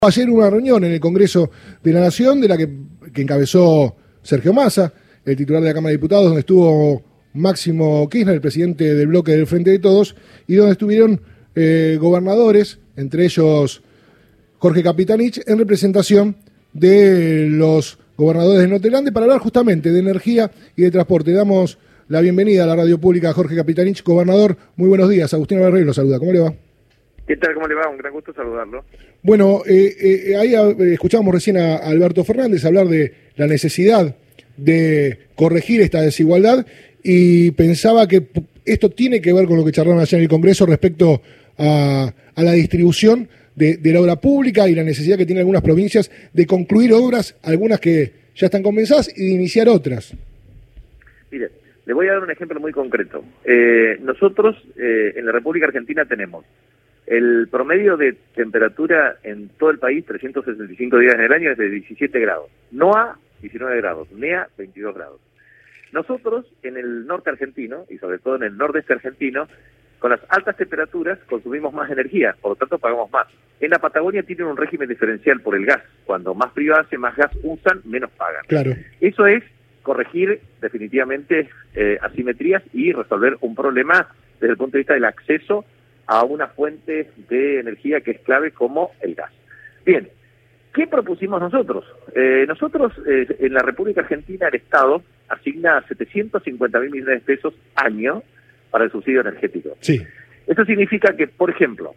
Ayer hubo una reunión en el Congreso de la Nación, de la que encabezó Sergio Massa, el titular de la Cámara de Diputados, donde estuvo Máximo Kirchner, el presidente del bloque del Frente de Todos, y donde estuvieron gobernadores, entre ellos Jorge Capitanich, en representación de los gobernadores del Norte Grande, para hablar justamente de energía y de transporte. Le damos la bienvenida a la radio pública a Jorge Capitanich. Gobernador, muy buenos días. Agustín Alvarez lo saluda. ¿Cómo le va? ¿Qué tal? ¿Cómo le va? Un gran gusto saludarlo. Bueno, ahí escuchábamos recién a Alberto Fernández hablar de la necesidad de corregir esta desigualdad y pensaba que esto tiene que ver con lo que charlaron ayer en el Congreso respecto a la distribución de la obra pública y la necesidad que tienen algunas provincias de concluir obras, algunas que ya están comenzadas, y de iniciar otras. Mire, le voy a dar un ejemplo muy concreto. Nosotros en la República Argentina tenemos el promedio de temperatura en todo el país, 365 días en el año, es de 17 grados. NOA, 19 grados. NEA, 22 grados. Nosotros, en el norte argentino, y sobre todo en el nordeste argentino, con las altas temperaturas consumimos más energía, por lo tanto pagamos más. En la Patagonia tienen un régimen diferencial por el gas. Cuando más frío hace, más gas usan, menos pagan. Claro. Eso es corregir definitivamente asimetrías y resolver un problema desde el punto de vista del acceso a una fuente de energía que es clave como el gas. Bien, ¿qué propusimos nosotros? Nosotros en la República Argentina el Estado asigna 750.000 millones de pesos año para el subsidio energético. Sí. Eso significa que, por ejemplo,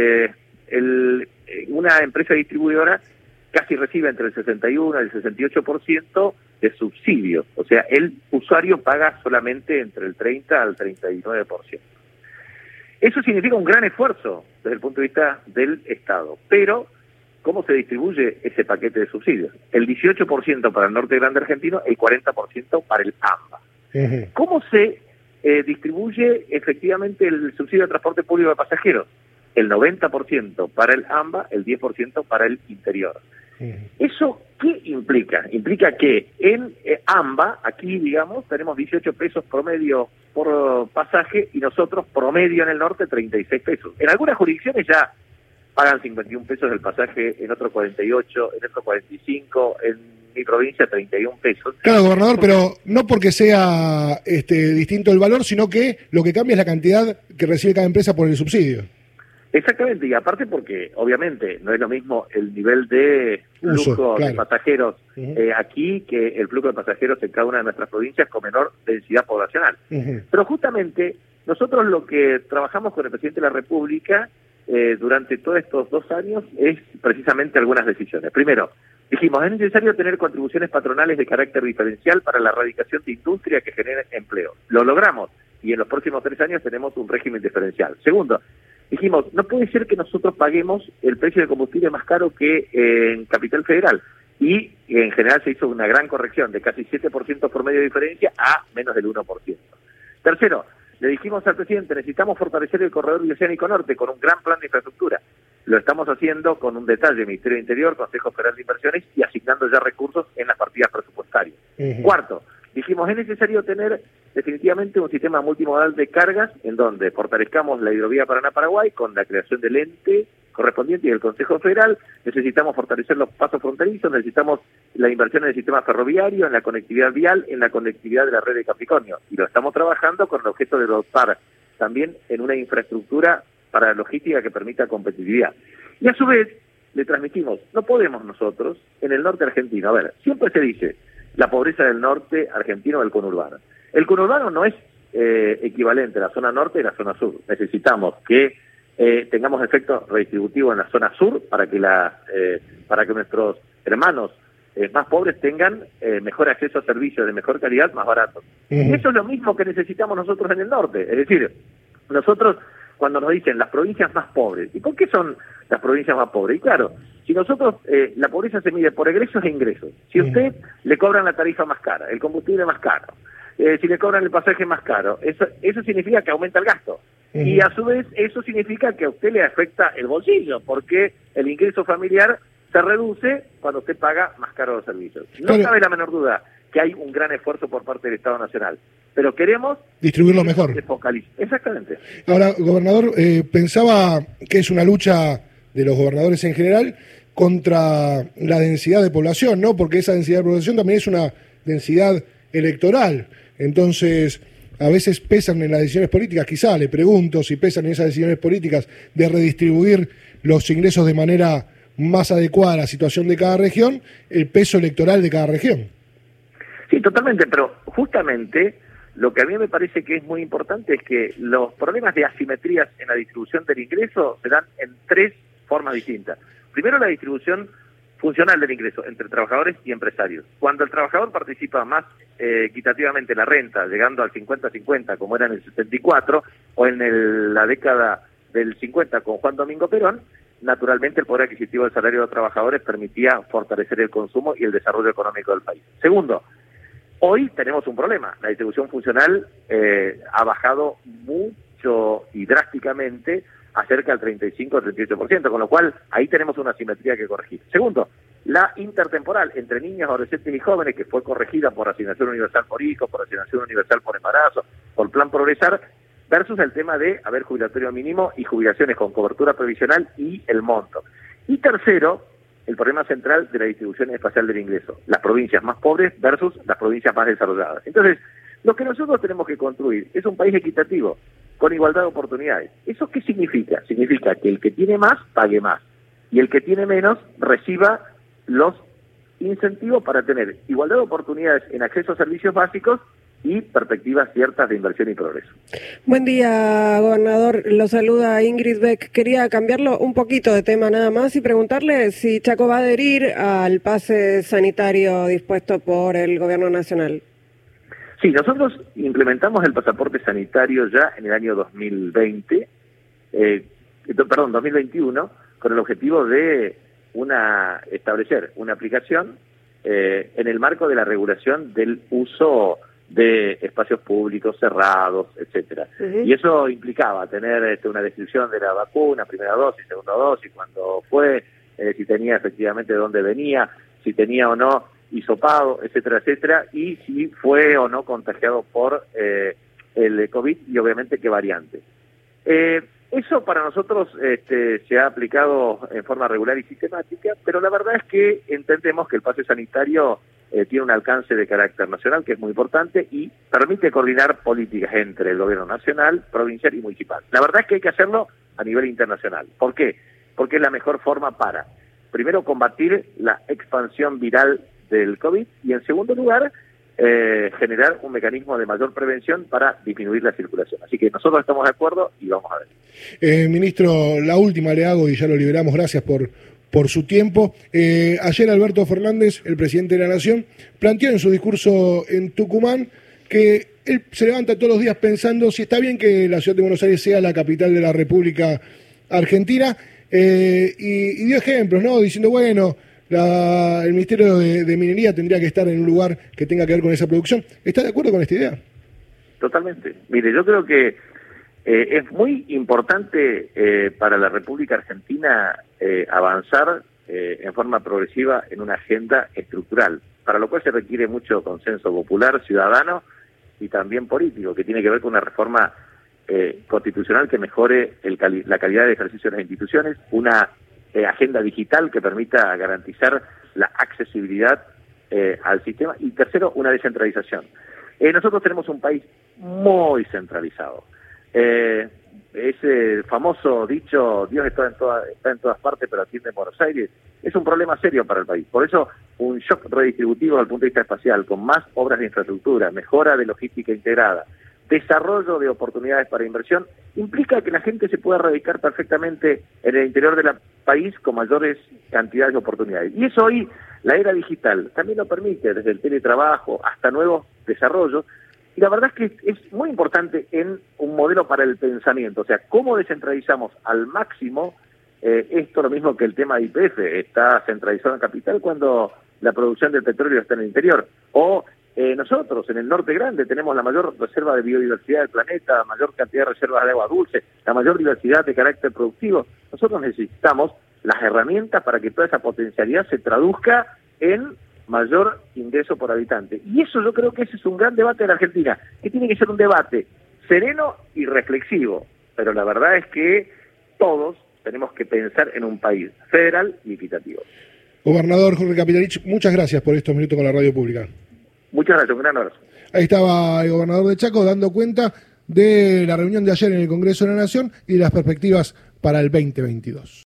una empresa distribuidora casi recibe entre el 61 y el 68% de subsidio. O sea, el usuario paga solamente entre el 30 al 39%. Eso significa un gran esfuerzo desde el punto de vista del Estado. Pero, ¿cómo se distribuye ese paquete de subsidios? El 18% para el norte grande argentino, el 40% para el AMBA. Uh-huh. ¿Cómo se distribuye efectivamente el subsidio de transporte público de pasajeros? El 90% para el AMBA, el 10% para el interior. Uh-huh. ¿Eso qué implica? Implica que en AMBA, aquí digamos, tenemos 18 pesos promedio por pasaje y nosotros promedio en el norte 36 pesos. En algunas jurisdicciones ya pagan 51 pesos el pasaje, en otro 48, en otro 45, en mi provincia 31 pesos. Claro, gobernador, pero no porque sea distinto el valor, sino que lo que cambia es la cantidad que recibe cada empresa por el subsidio. Exactamente, y aparte porque obviamente no es lo mismo el nivel de flujo de pasajeros aquí que el flujo de pasajeros en cada una de nuestras provincias con menor densidad poblacional. Uh-huh. Pero justamente nosotros lo que trabajamos con el presidente de la República durante todos estos 2 años es precisamente algunas decisiones. Primero, dijimos, es necesario tener contribuciones patronales de carácter diferencial para la erradicación de industria que genere empleo. Lo logramos y en los próximos 3 años tenemos un régimen diferencial. Segundo, dijimos, no puede ser que nosotros paguemos el precio de combustible más caro que en Capital Federal. Y en general se hizo una gran corrección, de casi 7% por medio de diferencia a menos del 1%. Tercero, le dijimos al presidente, necesitamos fortalecer el corredor bioceánico norte con un gran plan de infraestructura. Lo estamos haciendo con un detalle, Ministerio de Interior, Consejo Federal de Inversiones y asignando ya recursos en las partidas presupuestarias. Uh-huh. Cuarto, dijimos, es necesario tener definitivamente un sistema multimodal de cargas en donde fortalezcamos la hidrovía Paraná-Paraguay con la creación del ente correspondiente y del Consejo Federal. Necesitamos fortalecer los pasos fronterizos, necesitamos la inversión en el sistema ferroviario, en la conectividad vial, en la conectividad de la red de Capricornio. Y lo estamos trabajando con el objeto de dotar también en una infraestructura para la logística que permita competitividad. Y a su vez le transmitimos, no podemos nosotros en el norte argentino, a ver, siempre se dice la pobreza del norte argentino o el conurbano. El conurbano no es equivalente a la zona norte y la zona sur. Necesitamos que tengamos efecto redistributivo en la zona sur para que nuestros hermanos más pobres tengan mejor acceso a servicios de mejor calidad, más baratos. Uh-huh. Y eso es lo mismo que necesitamos nosotros en el norte. Es decir, nosotros cuando nos dicen las provincias más pobres, ¿y por qué son las provincias más pobres? Y claro, si nosotros, la pobreza se mide por egresos e ingresos. Si a usted le cobran la tarifa más cara, el combustible más caro, si le cobran el pasaje más caro, eso significa que aumenta el gasto. Uh-huh. Y a su vez eso significa que a usted le afecta el bolsillo, porque el ingreso familiar se reduce cuando usted paga más caro los servicios. No cabe la menor duda que hay un gran esfuerzo por parte del Estado Nacional, pero queremos distribuirlo mejor. Exactamente. Ahora, gobernador, pensaba que es una lucha de los gobernadores en general contra la densidad de población, ¿no? Porque esa densidad de población también es una densidad electoral. Entonces, a veces pesan en las decisiones políticas, quizá le pregunto si pesan en esas decisiones políticas de redistribuir los ingresos de manera más adecuada a la situación de cada región, el peso electoral de cada región. Sí, totalmente, pero justamente lo que a mí me parece que es muy importante es que los problemas de asimetrías en la distribución del ingreso se dan en tres formas distintas. Primero, la distribución funcional del ingreso entre trabajadores y empresarios. Cuando el trabajador participa más equitativamente en la renta, llegando al 50-50, como era en el 74, o en la década del 50 con Juan Domingo Perón, naturalmente el poder adquisitivo del salario de los trabajadores permitía fortalecer el consumo y el desarrollo económico del país. Segundo, hoy tenemos un problema. La distribución funcional ha bajado mucho y drásticamente a cerca del 35-38%, con lo cual ahí tenemos una asimetría que corregir. Segundo, la intertemporal entre niños, adolescentes y jóvenes, que fue corregida por asignación universal por hijos, por asignación universal por embarazo, por plan Progresar, versus el tema de haber jubilatorio mínimo y jubilaciones con cobertura previsional y el monto. Y tercero, el problema central de la distribución espacial del ingreso, las provincias más pobres versus las provincias más desarrolladas. Entonces, lo que nosotros tenemos que construir es un país equitativo, con igualdad de oportunidades. ¿Eso qué significa? Significa que el que tiene más, pague más, y el que tiene menos, reciba los incentivos para tener igualdad de oportunidades en acceso a servicios básicos y perspectivas ciertas de inversión y progreso. Buen día, gobernador. Lo saluda Ingrid Beck. Quería cambiarlo un poquito de tema nada más y preguntarle si Chaco va a adherir al pase sanitario dispuesto por el gobierno nacional. Sí, nosotros implementamos el pasaporte sanitario ya en el año 2021, con el objetivo de establecer una aplicación en el marco de la regulación del uso de espacios públicos cerrados, etcétera. Y eso implicaba tener una descripción de la vacuna, primera dosis, segunda dosis, cuándo fue, si tenía efectivamente de dónde venía, si tenía o no hisopado, etcétera, etcétera, y si fue o no contagiado por el COVID y obviamente qué variante. Eso para nosotros se ha aplicado en forma regular y sistemática, pero la verdad es que entendemos que el pase sanitario tiene un alcance de carácter nacional que es muy importante y permite coordinar políticas entre el gobierno nacional, provincial y municipal. La verdad es que hay que hacerlo a nivel internacional. ¿Por qué? Porque es la mejor forma para, primero, combatir la expansión viral del COVID y, en segundo lugar, generar un mecanismo de mayor prevención para disminuir la circulación. Así que nosotros estamos de acuerdo y vamos a ver. Ministro, la última le hago y ya lo liberamos. Gracias por su tiempo. Ayer Alberto Fernández, el presidente de la Nación, planteó en su discurso en Tucumán que él se levanta todos los días pensando si está bien que la ciudad de Buenos Aires sea la capital de la República Argentina, y dio ejemplos, ¿no? Diciendo, bueno, el Ministerio de Minería tendría que estar en un lugar que tenga que ver con esa producción. ¿Está de acuerdo con esta idea? Totalmente. Mire, yo creo que es muy importante para la República Argentina avanzar en forma progresiva en una agenda estructural, para lo cual se requiere mucho consenso popular, ciudadano y también político, que tiene que ver con una reforma constitucional que mejore la calidad de ejercicio de las instituciones, una agenda digital que permita garantizar la accesibilidad al sistema y, tercero, una descentralización. Nosotros tenemos un país muy centralizado. Ese famoso dicho, Dios está en todas partes pero atiende en Buenos Aires, es un problema serio para el país. Por eso, un shock redistributivo desde el punto de vista espacial, con más obras de infraestructura, mejora de logística integrada, desarrollo de oportunidades para inversión, implica que la gente se pueda radicar perfectamente en el interior del país con mayores cantidades de oportunidades. Y eso hoy, la era digital, también lo permite, desde el teletrabajo hasta nuevos desarrollos. Y la verdad es que es muy importante en un modelo para el pensamiento, o sea, cómo descentralizamos al máximo esto, lo mismo que el tema de YPF, está centralizado en capital cuando la producción del petróleo está en el interior, o nosotros en el Norte Grande tenemos la mayor reserva de biodiversidad del planeta, la mayor cantidad de reservas de agua dulce, la mayor diversidad de carácter productivo. Nosotros necesitamos las herramientas para que toda esa potencialidad se traduzca en mayor ingreso por habitante. Y eso yo creo que ese es un gran debate de la Argentina, que tiene que ser un debate sereno y reflexivo, pero la verdad es que todos tenemos que pensar en un país federal y equitativo. Gobernador Jorge Capitanich, muchas gracias por estos minutos con la radio pública. Muchas gracias, un gran abrazo. Ahí estaba el gobernador de Chaco dando cuenta de la reunión de ayer en el Congreso de la Nación y de las perspectivas para el 2022.